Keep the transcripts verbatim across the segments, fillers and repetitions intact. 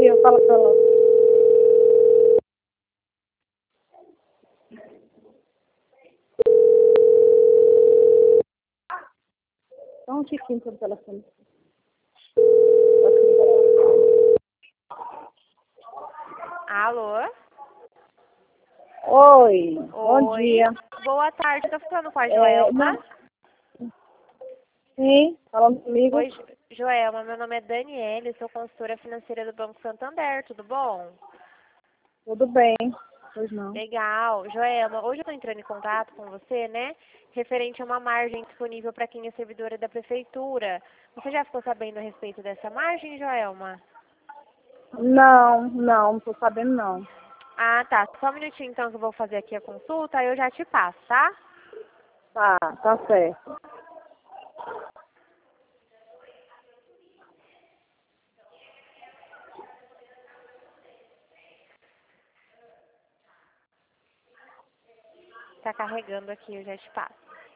eu falo pra ela. Dá um tiquinho pro telefone. Alô? Oi, bom Oi. dia. Boa tarde, tô falando com a É, Joelma? não- Sim, falando comigo. Oi, Jo- Joelma, meu nome é Daniele, sou consultora financeira do Banco Santander, tudo bom? Tudo bem, pois não. Legal. Joelma, hoje eu tô entrando em contato com você, né? Referente a uma margem disponível para quem é servidora da prefeitura. Você já ficou sabendo a respeito dessa margem, Joelma? Não, não, não tô sabendo não. Ah, tá. Só um minutinho então que eu vou fazer aqui a consulta, aí eu já te passo, tá? Tá, tá certo. Tá carregando aqui, eu já te passo.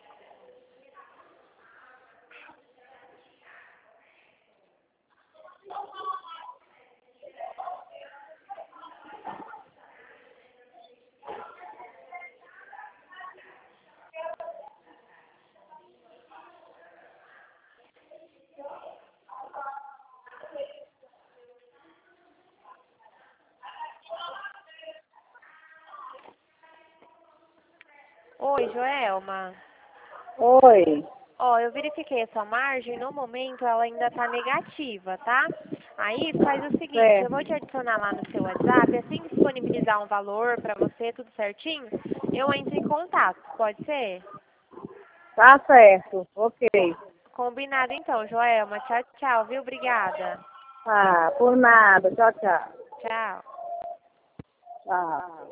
Oi, Joelma. Oi. Ó, eu verifiquei a sua margem, no momento ela ainda está negativa, tá? Aí faz o seguinte, eu vou te Certo. adicionar lá no seu WhatsApp, assim que disponibilizar um valor para você, tudo certinho, eu entro em contato, pode ser? Tá certo. Ok. Combinado então, Joelma. Tchau, tchau, viu? Obrigada. Tá, por nada. Tchau, tchau. Tchau. Tchau.